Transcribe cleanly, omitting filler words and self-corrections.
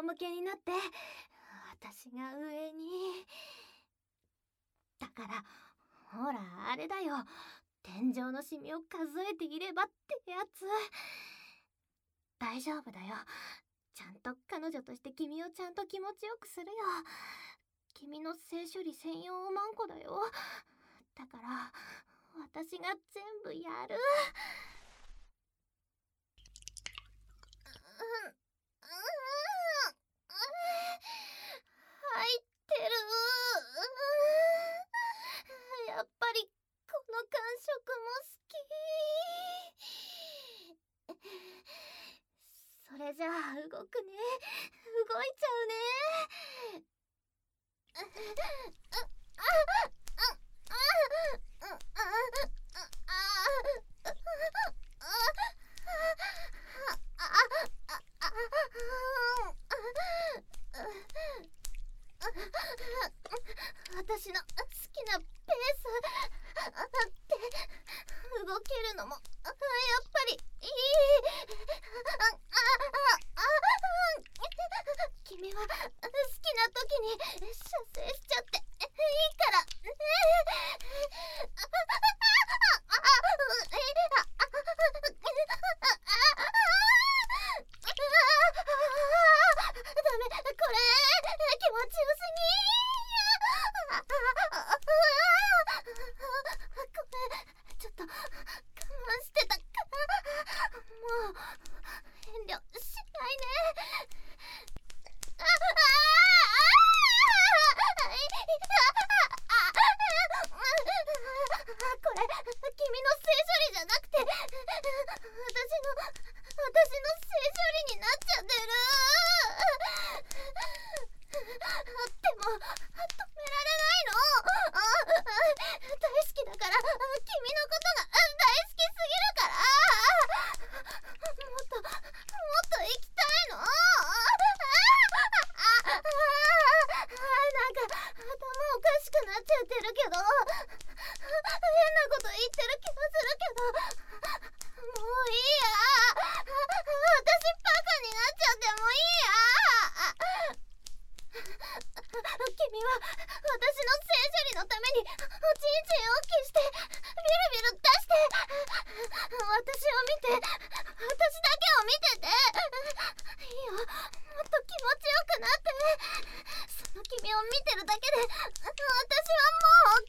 向けになって私が上に。だからほらあれだよ、天井のシミを数えていればってやつ。大丈夫だよ、ちゃんと彼女として君をちゃんと気持ちよくするよ。君の性処理専用おまんこだよ。だから私が全部やる。入ってる。やっぱりこの感触も好き。それじゃあ動くね。動いちゃうね。私の好きなペースって動けるのもやっぱりいい。君は好きな時に射精しちゃっていいからね。ダメ、これ気持ちよすぎ。ごめん、ちょっと我慢してたからもう遠慮しないね。これ君の性処理じゃなくて私の性処理になっちゃってる。でも止められないの。大好きだから、君のことが大好きすぎるから、もっと行きたいの。なんか頭おかしくなっちゃってるけど、変なこと言ってる気がするけど、もういいや。私バカになっちゃってもいいや。君は私の性処理のためにおちんちん大きいしてビルビル出して私を見て、私だけを見てていいよ。もっと気持ちよくなって。その君を見てるだけで私はもう